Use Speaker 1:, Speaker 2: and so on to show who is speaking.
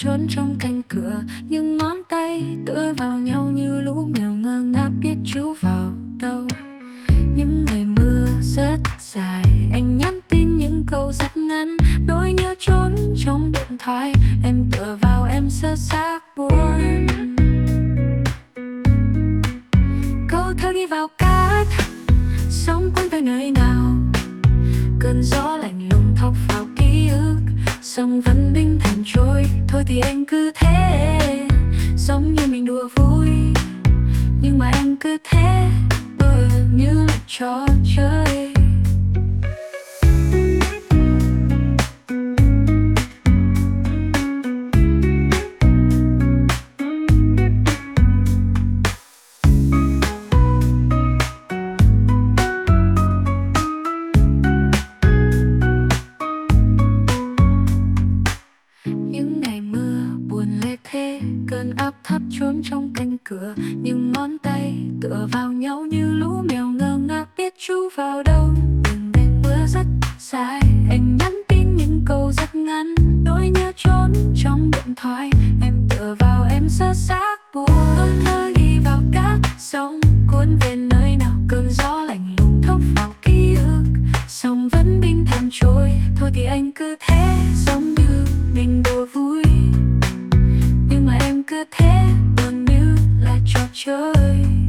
Speaker 1: trốn trong cánh cửa, những ngón tay tựa vào nhau như lũ mèo ngơ ngác biết chú vào đâu. Những ngày mưa rất dài, anh nhắn tin những câu rất ngắn, nỗi nhớ trốn trong điện thoại. Em tựa vào em sơ xác buồn. Câu thơ ghi vào cát, sóng cuốn về nơi nào. Cơn gió lạnh lùng thốc vào ký ức, sông vẫn bình thản trôi. Thôi thì anh cứ thế, giống như mình đùa vui, nhưng mà em cứ thế như là trò chơi. Những ngày mưa buồn lê thế, cơn áp thấp trốn trong cánh cửa, những ngón tay tựa vào nhau như lũ mèo ngơ ngác biết chú vào đâu. Những ngày mưa rất dài, anh nhắn tin những câu rất ngắn, nỗi nhớ trốn trong điện thoại. Em tựa vào em sơ xác buồn. Câu thơ ghi vào cát, sóng cuốn về nơi nào. Cơn gió lạnh lùng thốc vào ký ức, sông vẫn bình thản trôi. Thôi thì anh cứ thế, giống như mình đùa vui, nhưng mà em cứ thế buồn như là trò chơi.